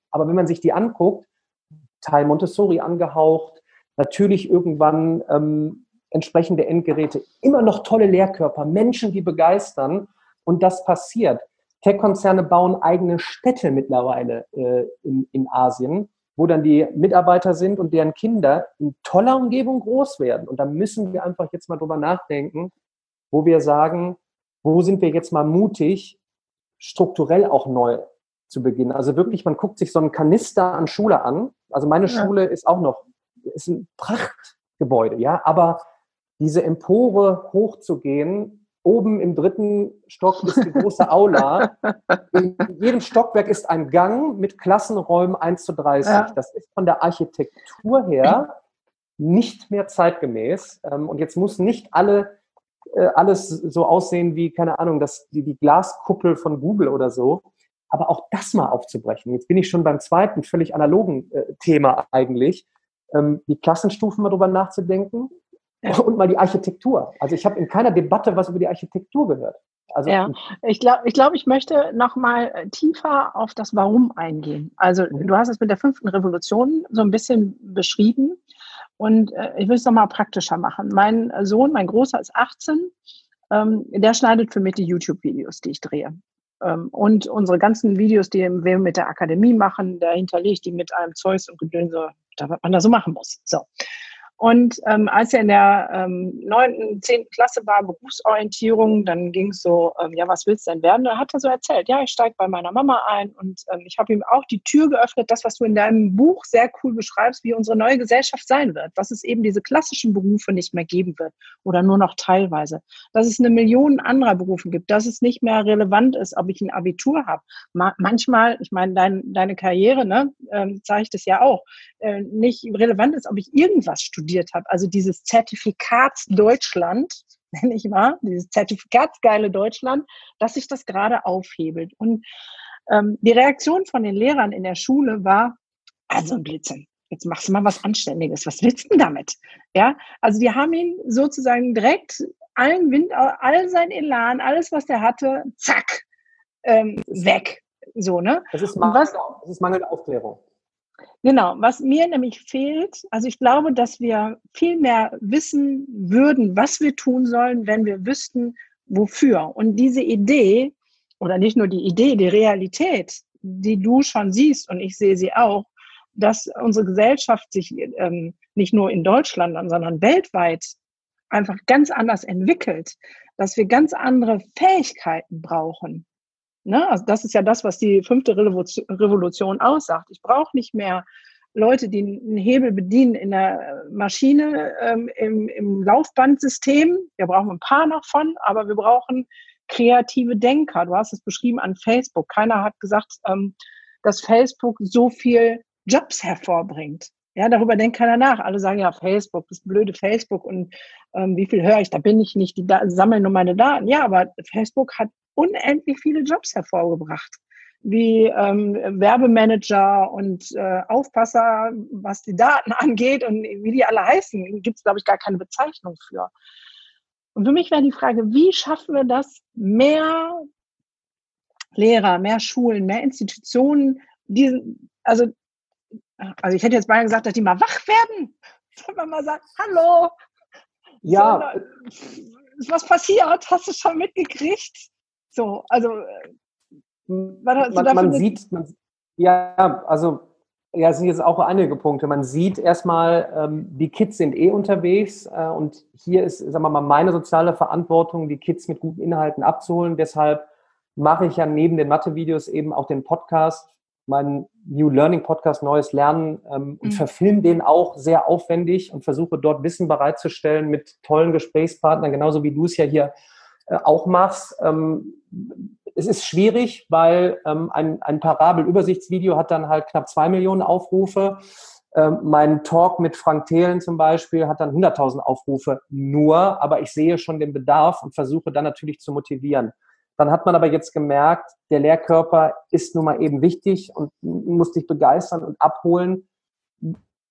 Aber wenn man sich die anguckt, Teil Montessori angehaucht, natürlich irgendwann ähm, entsprechende Endgeräte, immer noch tolle Lehrkörper, Menschen, die begeistern und das passiert. Tech-Konzerne bauen eigene Städte mittlerweile äh, in, in Asien, wo dann die Mitarbeiter sind und deren Kinder in toller Umgebung groß werden. Und da müssen wir einfach jetzt mal drüber nachdenken, wo wir sagen, wo sind wir jetzt mal mutig, strukturell auch neu zu beginnen. Also wirklich, man guckt sich so einen Kanister an Schule an. Also meine ja. Schule ist auch noch, ist ein Prachtgebäude, ja, aber diese Empore hochzugehen, oben im dritten Stock ist die große Aula. In jedem Stockwerk ist ein Gang mit Klassenräumen eins zu dreißig. Ja. Das ist von der Architektur her nicht mehr zeitgemäß. Und jetzt muss nicht alle, alles so aussehen wie, keine Ahnung, das, die, die Glaskuppel von Google oder so. Aber auch das mal aufzubrechen. Jetzt bin ich schon beim zweiten, völlig analogen äh, Thema eigentlich. Ähm, die Klassenstufen mal drüber nachzudenken. Ja. Und mal die Architektur. Also ich habe in keiner Debatte was über die Architektur gehört. Also ja, ich glaube, ich, glaub, ich möchte noch mal tiefer auf das Warum eingehen. Also mhm. du hast es mit der fünften Revolution so ein bisschen beschrieben und äh, ich will es noch mal praktischer machen. Mein Sohn, mein Großer ist achtzehn, ähm, der schneidet für mich die YouTube-Videos, die ich drehe. Ähm, und unsere ganzen Videos, die wir mit der Akademie machen, da hinterlege ich die mit einem Zeugs und Gedönse, da was man da so machen muss. So. Und ähm, als er in der ähm, neunten, zehnten Klasse war, Berufsorientierung, dann ging es so, ähm, ja, was willst du denn werden? Da hat er so erzählt, ja, ich steige bei meiner Mama ein und ähm, ich habe ihm auch die Tür geöffnet, das, was du in deinem Buch sehr cool beschreibst, wie unsere neue Gesellschaft sein wird, dass es eben diese klassischen Berufe nicht mehr geben wird oder nur noch teilweise, dass es eine Million anderer Berufe gibt, dass es nicht mehr relevant ist, ob ich ein Abitur habe. Ma- manchmal, ich meine, dein, deine Karriere, ne, ähm, zeigt es ja auch, äh, nicht relevant ist, ob ich irgendwas studiere habe. Also dieses Zertifikatsdeutschland, nenne ich mal, dieses zertifikatsgeile Deutschland, dass sich das gerade aufhebelt. Und ähm, die Reaktion von den Lehrern in der Schule war, also ein Blödsinn, jetzt machst du mal was Anständiges. Was willst du denn damit? Ja, also die haben ihn sozusagen direkt allen Wind, all sein Elan, alles, was der hatte, zack, ähm, weg. So, ne? Das ist mangelnde, das ist mangelnde Aufklärung. Genau, was mir nämlich fehlt, also ich glaube, dass wir viel mehr wissen würden, was wir tun sollen, wenn wir wüssten, wofür. Und diese Idee, oder nicht nur die Idee, die Realität, die du schon siehst und ich sehe sie auch, dass unsere Gesellschaft sich ähm, nicht nur in Deutschland, sondern weltweit einfach ganz anders entwickelt, dass wir ganz andere Fähigkeiten brauchen. Ne? Also das ist ja das, was die fünfte Revolution aussagt. Ich brauche nicht mehr Leute, die einen Hebel bedienen in der Maschine, ähm, im, im Laufbandsystem. Wir brauchen ein paar noch von, aber wir brauchen kreative Denker. Du hast es beschrieben an Facebook. Keiner hat gesagt, ähm, dass Facebook so viel Jobs hervorbringt. Ja, darüber denkt keiner nach. Alle sagen ja, Facebook, das blöde Facebook und ähm, wie viel höre ich, da bin ich nicht, die da- sammeln nur meine Daten. Ja, aber Facebook hat unendlich viele Jobs hervorgebracht, wie ähm, Werbemanager und äh, Aufpasser, was die Daten angeht und wie die alle heißen, gibt es, glaube ich, gar keine Bezeichnung für. Und für mich wäre die Frage, wie schaffen wir das, mehr Lehrer, mehr Schulen, mehr Institutionen, diesen, also, also ich hätte jetzt mal gesagt, dass die mal wach werden, dass man mal sagt, hallo, ja, so, ist was passiert, hast du schon mitgekriegt? So, also man, man sieht, man, ja, also ja, es sind jetzt auch einige Punkte. Man sieht erstmal, ähm, die Kids sind eh unterwegs äh, und hier ist, sagen wir mal, meine soziale Verantwortung, die Kids mit guten Inhalten abzuholen. Deshalb mache ich ja neben den Mathe-Videos eben auch den Podcast, meinen New Learning Podcast, Neues Lernen ähm, und mhm. verfilme den auch sehr aufwendig und versuche dort Wissen bereitzustellen mit tollen Gesprächspartnern, genauso wie du es ja hier äh, auch machst. Ähm, es ist schwierig, weil ähm, ein, ein Parabel-Übersichtsvideo hat dann halt knapp zwei Millionen Aufrufe. Ähm, mein Talk mit Frank Thelen zum Beispiel hat dann hunderttausend Aufrufe nur, aber ich sehe schon den Bedarf und versuche dann natürlich zu motivieren. Dann hat man aber jetzt gemerkt, der Lehrkörper ist nun mal eben wichtig und muss dich begeistern und abholen.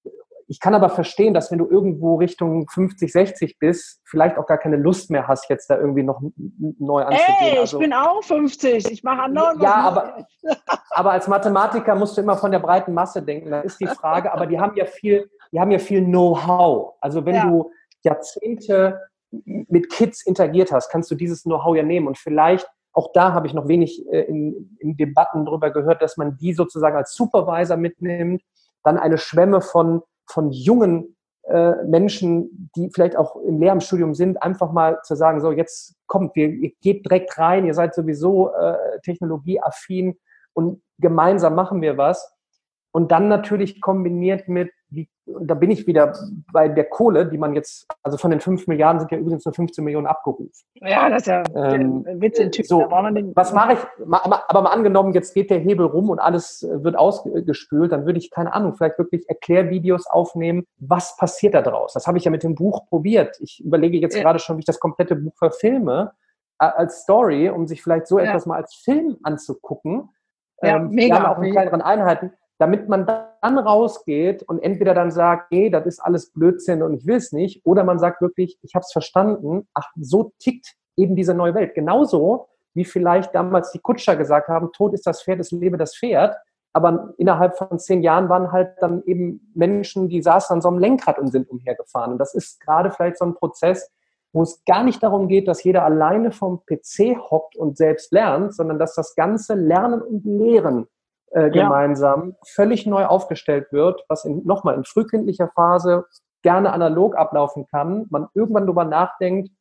ich kann aber verstehen, dass wenn du irgendwo Richtung fünfzig, sechzig bist, vielleicht auch gar keine Lust mehr hast, jetzt da irgendwie noch neu anzugehen. Ey, ich also, bin auch fünfzig, ich mache andauernd ja, was aber, aber als Mathematiker musst du immer von der breiten Masse denken. Da ist die Frage, aber die haben ja viel, die haben ja viel Know-how. Also wenn Ja. du Jahrzehnte mit Kids interagiert hast, kannst du dieses Know-how ja nehmen. Und vielleicht, auch da habe ich noch wenig äh, in, in Debatten darüber gehört, dass man die sozusagen als Supervisor mitnimmt, dann eine Schwemme von, von jungen äh, Menschen, die vielleicht auch im Lehramtsstudium sind, einfach mal zu sagen, so jetzt kommt, wir, ihr geht direkt rein, ihr seid sowieso äh, technologieaffin und gemeinsam machen wir was. Und dann natürlich kombiniert mit, wie, und da bin ich wieder bei der Kohle, die man jetzt, also von den fünf Milliarden sind ja übrigens nur fünfzehn Millionen abgerufen. Ja, das ist ja ähm, der Witz in Typen. So, Da braucht man den, was mache ich, aber mal angenommen, jetzt geht der Hebel rum und alles wird ausgespült, dann würde ich, keine Ahnung, vielleicht wirklich Erklärvideos aufnehmen, was passiert da draus. Das habe ich ja mit dem Buch probiert. Ich überlege jetzt ja. gerade schon, wie ich das komplette Buch verfilme, als Story, um sich vielleicht so ja. etwas mal als Film anzugucken. Ja, ähm, mega. Gerne auch in kleineren Einheiten, damit man dann rausgeht und entweder dann sagt, nee, das ist alles Blödsinn und ich will es nicht, oder man sagt wirklich, ich habe es verstanden, ach, so tickt eben diese neue Welt. Genauso wie vielleicht damals die Kutscher gesagt haben, tot ist das Pferd, es lebe das Pferd, aber innerhalb von zehn Jahren waren halt dann eben Menschen, die saßen an so einem Lenkrad und sind umhergefahren. Und das ist gerade vielleicht so ein Prozess, wo es gar nicht darum geht, dass jeder alleine vom P C hockt und selbst lernt, sondern dass das ganze Lernen und Lehren Äh, gemeinsam ja. völlig neu aufgestellt wird, was in, nochmal in frühkindlicher Phase gerne analog ablaufen kann. Man irgendwann darüber nachdenkt,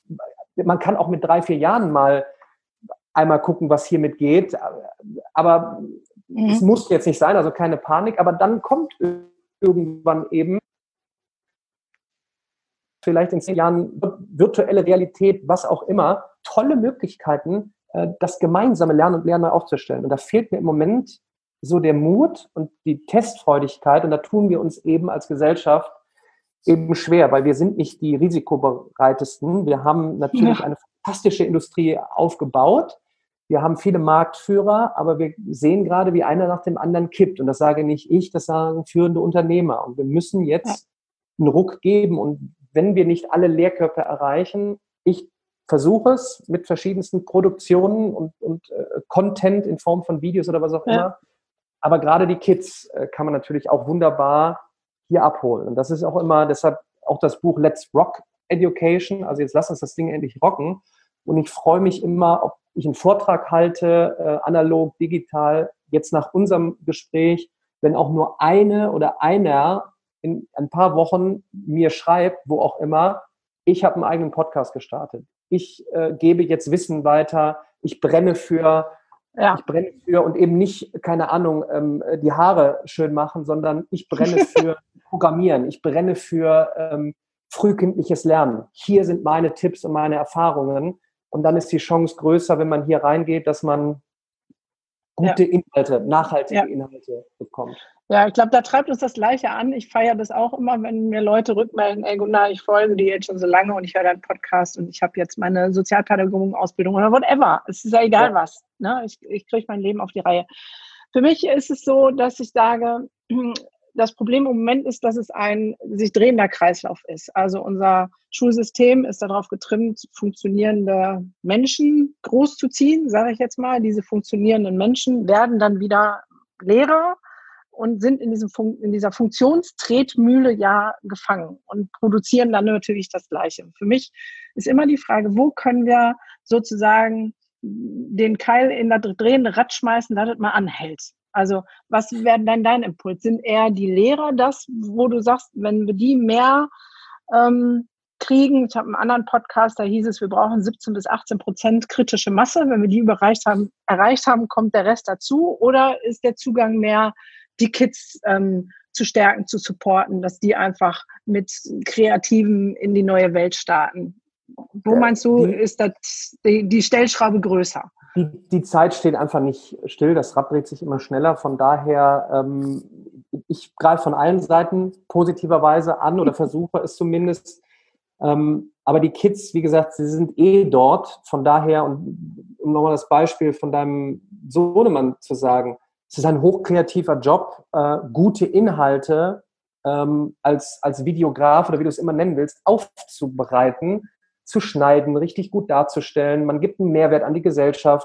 man kann auch mit drei, vier Jahren mal einmal gucken, was hiermit geht, aber mhm. es muss jetzt nicht sein, also keine Panik, aber dann kommt irgendwann eben vielleicht in zehn Jahren virtuelle Realität, was auch immer, tolle Möglichkeiten, das gemeinsame Lernen und Lernen aufzustellen. Und da fehlt mir im Moment so der Mut und die Testfreudigkeit. Und da tun wir uns eben als Gesellschaft eben schwer, weil wir sind nicht die risikobereitesten. Wir haben natürlich ja. eine fantastische Industrie aufgebaut. Wir haben viele Marktführer, aber wir sehen gerade, wie einer nach dem anderen kippt. Und das sage nicht ich, das sagen führende Unternehmer. Und wir müssen jetzt ja. einen Ruck geben. Und wenn wir nicht alle Lehrkörper erreichen, ich versuche es mit verschiedensten Produktionen und, und äh, Content in Form von Videos oder was auch ja. immer. Aber gerade die Kids äh, kann man natürlich auch wunderbar hier abholen. Und das ist auch immer, deshalb auch das Buch Let's Rock Education. Also jetzt lass uns das Ding endlich rocken. Und ich freue mich immer, ob ich einen Vortrag halte, äh, analog, digital, jetzt nach unserem Gespräch, wenn auch nur eine oder einer in ein paar Wochen mir schreibt, wo auch immer, ich habe einen eigenen Podcast gestartet. Ich äh, gebe jetzt Wissen weiter, ich brenne für, ja. ich brenne für und eben nicht, keine Ahnung, ähm, die Haare schön machen, sondern ich brenne für Programmieren, ich brenne für ähm, frühkindliches Lernen. Hier sind meine Tipps und meine Erfahrungen und dann ist die Chance größer, wenn man hier reingeht, dass man gute ja. Inhalte, nachhaltige ja. Inhalte bekommt. Ja, ich glaube, da treibt uns das Gleiche an. Ich feiere das auch immer, wenn mir Leute rückmelden, ey Gunnar, ich folge dir jetzt schon so lange und ich höre deinen Podcast und ich habe jetzt meine Sozialpädagogik-Ausbildung oder whatever. Es ist ja egal ja. was. Ne? Ich, ich kriege mein Leben auf die Reihe. Für mich ist es so, dass ich sage, das Problem im Moment ist, dass es ein sich drehender Kreislauf ist. Also unser Schulsystem ist darauf getrimmt, funktionierende Menschen großzuziehen, sage ich jetzt mal. Diese funktionierenden Menschen werden dann wieder Lehrer und sind in, diesem Fun- in dieser Funktionstretmühle ja gefangen und produzieren dann natürlich das Gleiche. Für mich ist immer die Frage, wo können wir sozusagen den Keil in das drehende Rad schmeißen, dass es mal anhält. Also was wäre denn dein Impuls? Sind eher die Lehrer das, wo du sagst, wenn wir die mehr ähm, kriegen, ich habe einen anderen Podcast, da hieß es, wir brauchen siebzehn bis achtzehn Prozent kritische Masse, wenn wir die erreicht haben, erreicht haben, kommt der Rest dazu, oder ist der Zugang mehr, die Kids ähm, zu stärken, zu supporten, dass die einfach mit Kreativen in die neue Welt starten? Wo meinst du, die, ist das die, die Stellschraube größer? Die, die Zeit steht einfach nicht still, das Rad dreht sich immer schneller, von daher, ähm, ich greife von allen Seiten positiverweise an oder versuche es zumindest, ähm, aber die Kids, wie gesagt, sie sind eh dort, von daher, und um nochmal das Beispiel von deinem Sohnemann zu sagen, es ist ein hochkreativer Job, äh, gute Inhalte äh, ähm, als, als Videograf oder wie du es immer nennen willst, aufzubereiten, zu schneiden, richtig gut darzustellen. Man gibt einen Mehrwert an die Gesellschaft.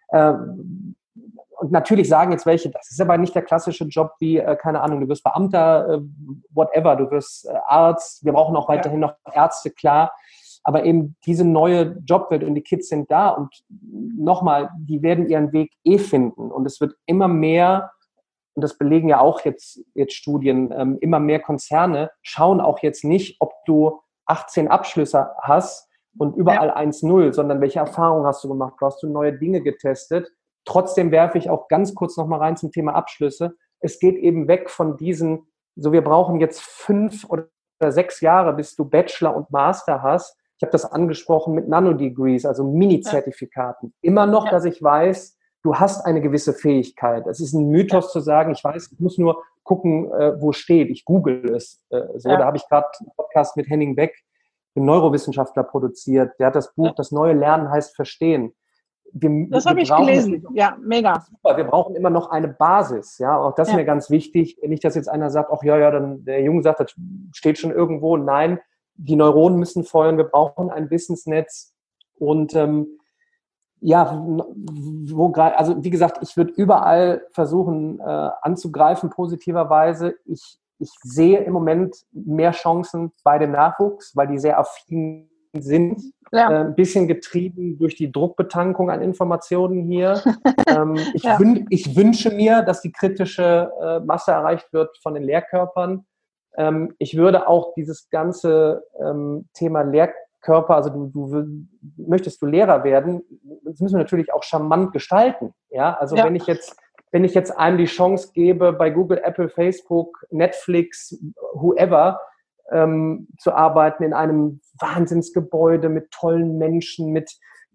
Ähm, und natürlich sagen jetzt welche, das ist aber nicht der klassische Job wie, äh, keine Ahnung, du wirst Beamter, äh, whatever, du wirst äh, Arzt. Wir brauchen auch weiterhin ja. noch Ärzte, klar. Aber eben diese neue Jobwelt und die Kids sind da und nochmal, die werden ihren Weg eh finden. Und es wird immer mehr, und das belegen ja auch jetzt, jetzt Studien, ähm, immer mehr Konzerne schauen auch jetzt nicht, ob du achtzehn Abschlüsse hast und überall ja. eins null, sondern welche Erfahrungen hast du gemacht, hast du neue Dinge getestet. Trotzdem werfe ich auch ganz kurz nochmal rein zum Thema Abschlüsse. Es geht eben weg von diesen, so wir brauchen jetzt fünf oder sechs Jahre, bis du Bachelor und Master hast. Ich habe das angesprochen mit Nanodegrees, also Mini-Zertifikaten. Ja. Immer noch, ja. dass ich weiß, du hast eine gewisse Fähigkeit. Es ist ein Mythos ja. zu sagen, ich weiß, ich muss nur gucken, äh, wo steht. Ich google es. Äh, so, ja. Da habe ich gerade einen Podcast mit Henning Beck, dem Neurowissenschaftler, produziert. Der hat das Buch, ja. das neue Lernen heißt Verstehen. Wir, das habe ich gelesen. Ja, mega. Super. Wir brauchen immer noch eine Basis. Ja, auch das ja. ist mir ganz wichtig. Nicht, dass jetzt einer sagt, ach ja, ja, dann der Junge sagt, das steht schon irgendwo. Nein, die Neuronen müssen feuern. Wir brauchen ein Wissensnetz. Und ähm, ja, wo gerade, also wie gesagt, ich würde überall versuchen äh, anzugreifen, positiverweise. Ich, ich sehe im Moment mehr Chancen bei dem Nachwuchs, weil die sehr affin sind. Ja. Äh, ein bisschen getrieben durch die Druckbetankung an Informationen hier. ähm, ich, ja. wün- ich wünsche mir, dass die kritische äh, Masse erreicht wird von den Lehrkörpern. Ähm, ich würde auch dieses ganze ähm, Thema Lehrkörper, also du, du möchtest du Lehrer werden, das müssen wir natürlich auch charmant gestalten. Ja, also ja. wenn ich jetzt wenn ich jetzt einem die Chance gebe, bei Google, Apple, Facebook, Netflix, whoever, ähm, zu arbeiten in einem Wahnsinnsgebäude mit tollen Menschen, mit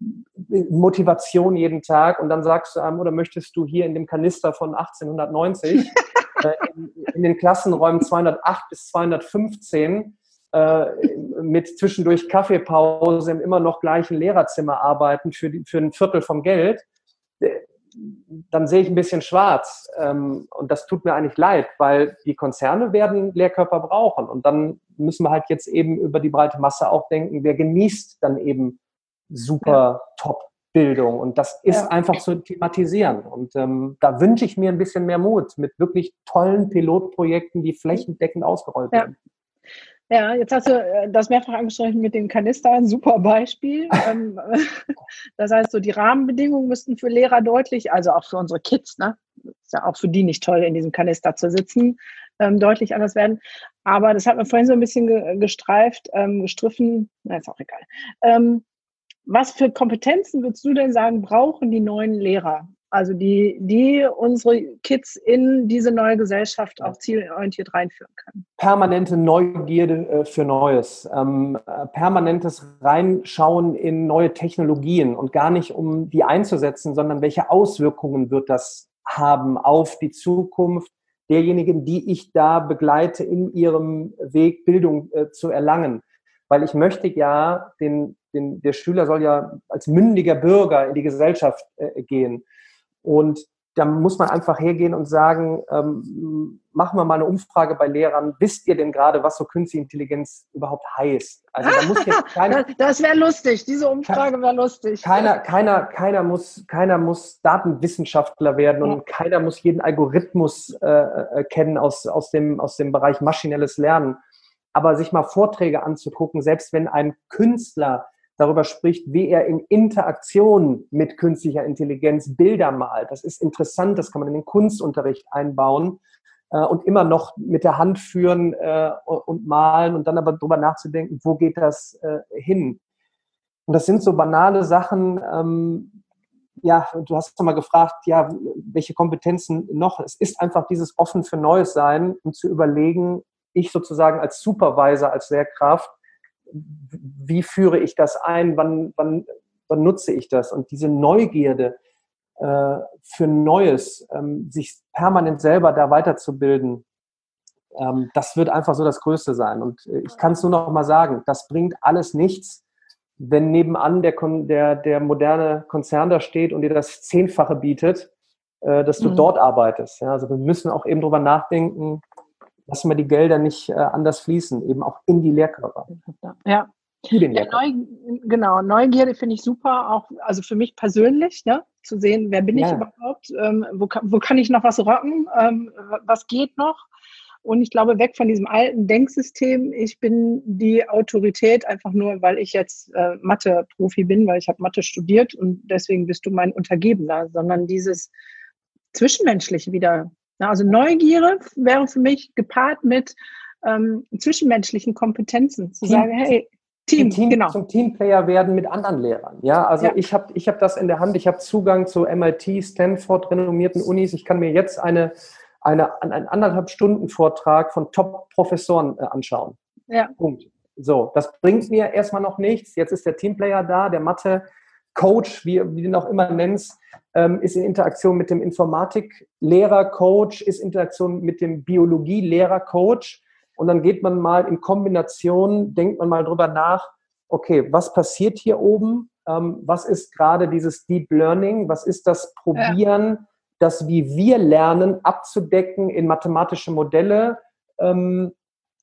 Motivation jeden Tag, und dann sagst du einem, oder möchtest du hier in dem Kanister von achtzehnhundertneunzig äh, in, in den Klassenräumen zweihundertacht bis zweihundertfünfzehn äh, mit zwischendurch Kaffeepause im immer noch gleichen Lehrerzimmer arbeiten für, die, für ein Viertel vom Geld, dann sehe ich ein bisschen schwarz. Und das tut mir eigentlich leid, weil die Konzerne werden Lehrkörper brauchen. Und dann müssen wir halt jetzt eben über die breite Masse auch denken, wer genießt dann eben super ja. Top-Bildung. Und das ist ja. einfach zu thematisieren. Und ähm, da wünsche ich mir ein bisschen mehr Mut mit wirklich tollen Pilotprojekten, die flächendeckend ausgerollt werden. Ja. Ja, jetzt hast du das mehrfach angesprochen mit dem Kanister, ein super Beispiel. Das heißt, so die Rahmenbedingungen müssten für Lehrer deutlich, also auch für unsere Kids, ne, ist ja auch für die nicht toll, in diesem Kanister zu sitzen, ähm, deutlich anders werden. Aber das hat man vorhin so ein bisschen ge- gestreift, ähm, gestriffen, na, ist auch egal. Ähm, was für Kompetenzen würdest du denn sagen, brauchen die neuen Lehrer? Also die, die unsere Kids in diese neue Gesellschaft auch zielorientiert reinführen können. Permanente Neugierde äh, für Neues, ähm, äh, permanentes Reinschauen in neue Technologien und gar nicht, um die einzusetzen, sondern welche Auswirkungen wird das haben auf die Zukunft derjenigen, die ich da begleite in ihrem Weg, Bildung äh, zu erlangen. Weil ich möchte ja, den, den, der Schüler soll ja als mündiger Bürger in die Gesellschaft äh, gehen. Und da muss man einfach hergehen und sagen, ähm, machen wir mal eine Umfrage bei Lehrern. Wisst ihr denn gerade, was so künstliche Intelligenz überhaupt heißt? Also da muss jetzt keiner, das das wäre lustig, diese Umfrage wäre lustig. Keiner, keiner, keiner, muss, keiner muss Datenwissenschaftler werden und ja. keiner muss jeden Algorithmus äh, kennen aus, aus, dem, aus dem Bereich maschinelles Lernen. Aber sich mal Vorträge anzugucken, selbst wenn ein Künstler darüber spricht, wie er in Interaktion mit künstlicher Intelligenz Bilder malt. Das ist interessant, das kann man in den Kunstunterricht einbauen äh, und immer noch mit der Hand führen äh, und malen und dann aber darüber nachzudenken, wo geht das äh, hin? Und das sind so banale Sachen, ähm, ja, du hast doch mal gefragt, ja, welche Kompetenzen noch? Es ist einfach dieses offen für Neues sein und zu überlegen, ich sozusagen als Supervisor, als Lehrkraft, wie führe ich das ein, wann, wann, wann nutze ich das? Und diese Neugierde äh, für Neues, ähm, sich permanent selber da weiterzubilden, ähm, das wird einfach so das Größte sein. Und ich kann es nur noch mal sagen, das bringt alles nichts, wenn nebenan der, der, der moderne Konzern da steht und dir das Zehnfache bietet, äh, dass du mhm. dort arbeitest. Ja, also wir müssen auch eben drüber nachdenken, lassen wir die Gelder nicht äh, anders fließen, eben auch in die Lehrkörper. Ja. Ja, Neu, genau, Neugierde finde ich super, auch also für mich persönlich, ne, zu sehen, wer bin ja. ich überhaupt, ähm, wo, kann, wo kann ich noch was rocken, ähm, was geht noch, und ich glaube, weg von diesem alten Denksystem, ich bin die Autorität einfach nur, weil ich jetzt äh, Mathe-Profi bin, weil ich habe Mathe studiert und deswegen bist du mein Untergebener, sondern dieses Zwischenmenschliche wieder, ne, also Neugierde wäre für mich gepaart mit ähm, zwischenmenschlichen Kompetenzen, zu Team. sagen, hey, Team, Team, genau. zum Teamplayer werden mit anderen Lehrern. Ja, also ja. ich habe ich hab das in der Hand. Ich habe Zugang zu M I T, Stanford, renommierten Unis. Ich kann mir jetzt eine, eine, einen anderthalb Stunden Vortrag von Top-Professoren äh, anschauen. Ja. Punkt. So, das bringt mir erstmal noch nichts. Jetzt ist der Teamplayer da, der Mathe-Coach, wie, wie du ihn auch immer nennst, ähm, ist in Interaktion mit dem Informatik-Lehrer-Coach, ist in Interaktion mit dem Biologie-Lehrer-Coach. Und dann geht man mal in Kombination, denkt man mal drüber nach, okay, was passiert hier oben? Ähm, was ist gerade dieses Deep Learning? Was ist das Probieren, ja. das, wie wir lernen, abzudecken in mathematische Modelle? Ähm,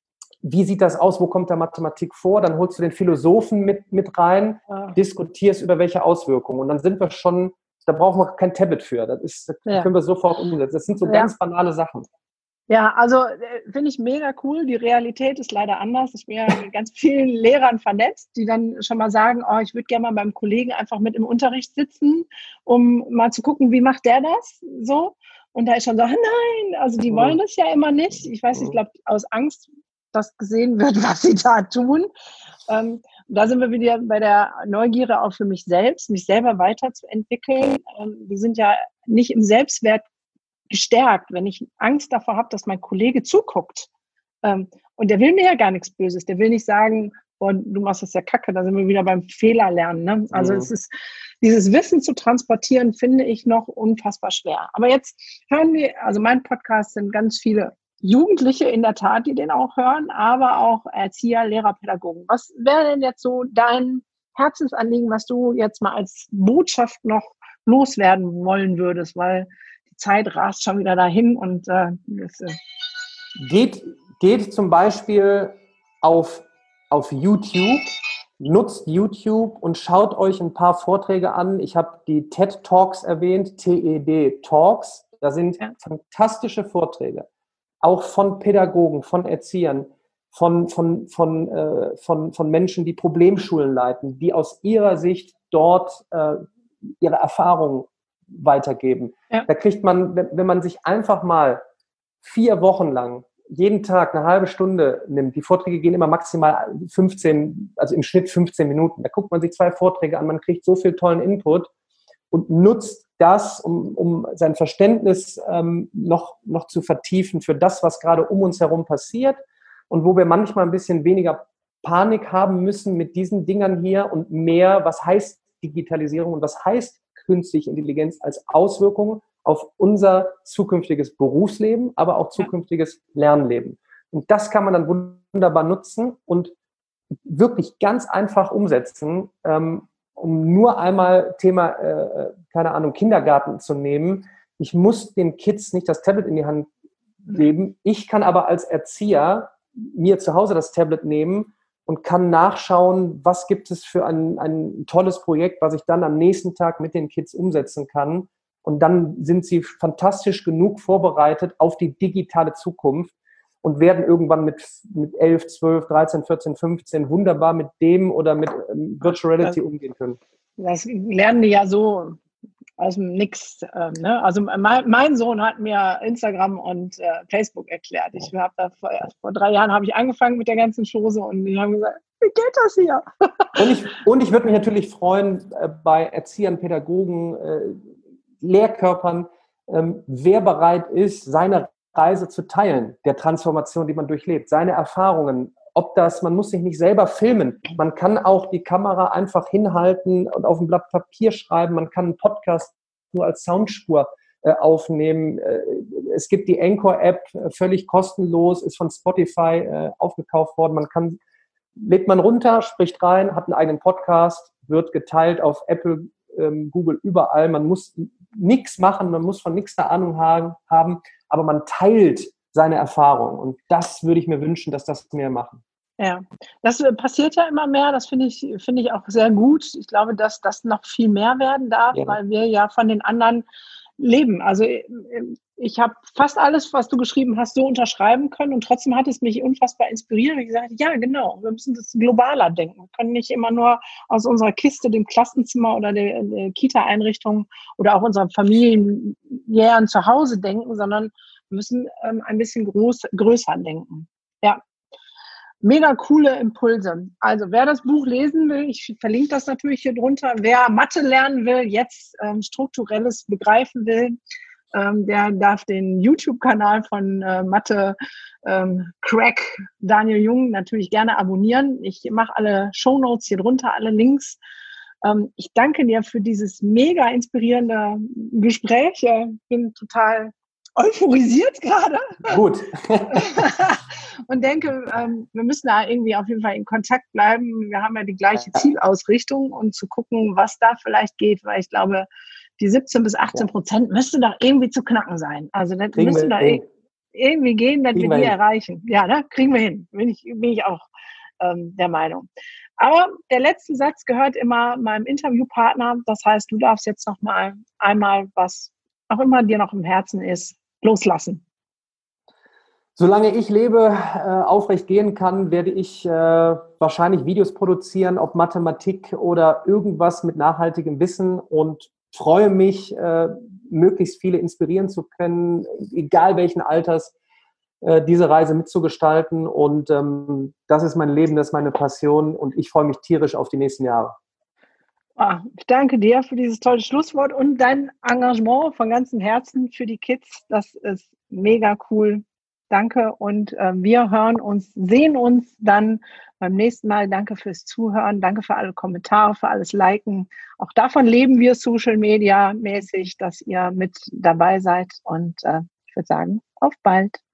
wie sieht das aus? Wo kommt da Mathematik vor? Dann holst du den Philosophen mit, mit rein, ja. diskutierst über welche Auswirkungen. Und dann sind wir schon, da brauchen wir kein Tablet für. Das, ist, das ja. können wir sofort umsetzen. Das sind so ja. ganz banale Sachen. Ja, also finde ich mega cool. Die Realität ist leider anders. Ich bin ja mit ganz vielen Lehrern vernetzt, die dann schon mal sagen, oh, ich würde gerne mal beim Kollegen einfach mit im Unterricht sitzen, um mal zu gucken, wie macht der das so. Und da ist schon so, nein, also die wollen das ja immer nicht. Ich weiß nicht, ich glaube, aus Angst, dass gesehen wird, was sie da tun. Ähm, da sind wir wieder bei der Neugierde auch für mich selbst, mich selber weiterzuentwickeln. Ähm, wir sind ja nicht im Selbstwert gestärkt, wenn ich Angst davor habe, dass mein Kollege zuguckt. Ähm, und der will mir ja gar nichts Böses. Der will nicht sagen, oh, du machst das ja kacke, da sind wir wieder beim Fehlerlernen. Ne? Also mhm. es ist, dieses Wissen zu transportieren, finde ich noch unfassbar schwer. Aber jetzt hören wir, also mein Podcast sind ganz viele Jugendliche in der Tat, die den auch hören, aber auch Erzieher, Lehrer, Pädagogen. Was wäre denn jetzt so dein Herzensanliegen, was du jetzt mal als Botschaft noch loswerden wollen würdest? Weil Zeit rast schon wieder dahin und äh, das, äh geht, geht zum Beispiel auf, auf YouTube, nutzt YouTube und schaut euch ein paar Vorträge an. Ich habe die TED Talks erwähnt, T E D Talks. Da sind ja. fantastische Vorträge, auch von Pädagogen, von Erziehern, von, von, von, äh, von, von Menschen, die Problemschulen leiten, die aus ihrer Sicht dort äh, ihre Erfahrungen weitergeben. Ja. Da kriegt man, wenn man sich einfach mal vier Wochen lang jeden Tag eine halbe Stunde nimmt, die Vorträge gehen immer maximal fünfzehn, also im Schnitt fünfzehn Minuten, da guckt man sich zwei Vorträge an, man kriegt so viel tollen Input und nutzt das, um, um sein Verständnis ähm, noch, noch zu vertiefen für das, was gerade um uns herum passiert und wo wir manchmal ein bisschen weniger Panik haben müssen mit diesen Dingern hier und mehr, was heißt Digitalisierung und was heißt künstliche Intelligenz als Auswirkung auf unser zukünftiges Berufsleben, aber auch zukünftiges Lernleben. Und das kann man dann wunderbar nutzen und wirklich ganz einfach umsetzen, ähm, um nur einmal Thema, äh, keine Ahnung, Kindergarten zu nehmen. Ich muss den Kids nicht das Tablet in die Hand geben. Ich kann aber als Erzieher mir zu Hause das Tablet nehmen und kann nachschauen, was gibt es für ein, ein tolles Projekt, was ich dann am nächsten Tag mit den Kids umsetzen kann. Und dann sind sie fantastisch genug vorbereitet auf die digitale Zukunft und werden irgendwann mit, mit elf, zwölf, dreizehn, vierzehn, fünfzehn wunderbar mit dem oder mit ähm, Virtual Reality das, umgehen können. Das lernen die ja so aus dem Nix. Ähm, ne? Also mein, mein Sohn hat mir Instagram und äh, Facebook erklärt. Ich habe da vor, vor drei Jahren habe ich angefangen mit der ganzen Chose und die haben gesagt, wie geht das hier? Und ich, und ich würde mich natürlich freuen, äh, bei Erziehern, Pädagogen, äh, Lehrkörpern, ähm, wer bereit ist, seine Reise zu teilen, der Transformation, die man durchlebt, seine Erfahrungen, ob das, man muss sich nicht selber filmen, man kann auch die Kamera einfach hinhalten und auf ein Blatt Papier schreiben, man kann einen Podcast nur als Soundspur äh, aufnehmen, äh, es gibt die Anchor-App, äh, völlig kostenlos, ist von Spotify äh, aufgekauft worden, man kann, lädt man runter, spricht rein, hat einen eigenen Podcast, wird geteilt auf Apple, ähm, Google, überall, man muss nichts machen, man muss von nichts eine Ahnung haben, aber man teilt seine Erfahrung. Und das würde ich mir wünschen, dass das mehr machen. Ja, das passiert ja immer mehr. Das finde ich, finde ich auch sehr gut. Ich glaube, dass das noch viel mehr werden darf, Ja. weil wir ja von den anderen leben. Also ich habe fast alles, was du geschrieben hast, so unterschreiben können und trotzdem hat es mich unfassbar inspiriert. Und ich gesagt, ja, genau, wir müssen das globaler denken. Wir können nicht immer nur aus unserer Kiste, dem Klassenzimmer oder der, der Kita-Einrichtung oder auch unserem familiären Zuhause denken, sondern wir müssen ähm, ein bisschen groß, größer denken. Ja. Mega coole Impulse. Also wer das Buch lesen will, ich verlinke das natürlich hier drunter, wer Mathe lernen will, jetzt ähm, strukturelles begreifen will, ähm, der darf den YouTube-Kanal von äh, Mathe ähm, Crack Daniel Jung natürlich gerne abonnieren. Ich mache alle Shownotes hier drunter, alle Links. Ähm, ich danke dir für dieses mega inspirierende Gespräch. Ich bin total euphorisiert gerade. Gut. Und denke, ähm, wir müssen da irgendwie auf jeden Fall in Kontakt bleiben. Wir haben ja die gleiche Zielausrichtung und zu gucken, was da vielleicht geht, weil ich glaube, die siebzehn bis achtzehn Prozent müsste doch irgendwie zu knacken sein. Also das Kriegen müsste doch hin. irgendwie gehen, dass Kriegen wir die wir erreichen. Ja, ne? Kriegen wir hin. Bin ich, bin ich auch ähm, der Meinung. Aber der letzte Satz gehört immer meinem Interviewpartner. Das heißt, du darfst jetzt noch mal einmal, was auch immer dir noch im Herzen ist, loslassen. Solange ich lebe, äh, aufrecht gehen kann, werde ich äh, wahrscheinlich Videos produzieren, ob Mathematik oder irgendwas mit nachhaltigem Wissen und freue mich, äh, möglichst viele inspirieren zu können, egal welchen Alters, äh, diese Reise mitzugestalten. Und ähm, das ist mein Leben, das ist meine Passion und ich freue mich tierisch auf die nächsten Jahre. Ah, ich danke dir für dieses tolle Schlusswort und dein Engagement von ganzem Herzen für die Kids. Das ist mega cool. Danke und äh, wir hören uns, sehen uns dann beim nächsten Mal. Danke fürs Zuhören, danke für alle Kommentare, für alles Liken. Auch davon leben wir Social Media mäßig, dass ihr mit dabei seid und äh, ich würde sagen, auf bald.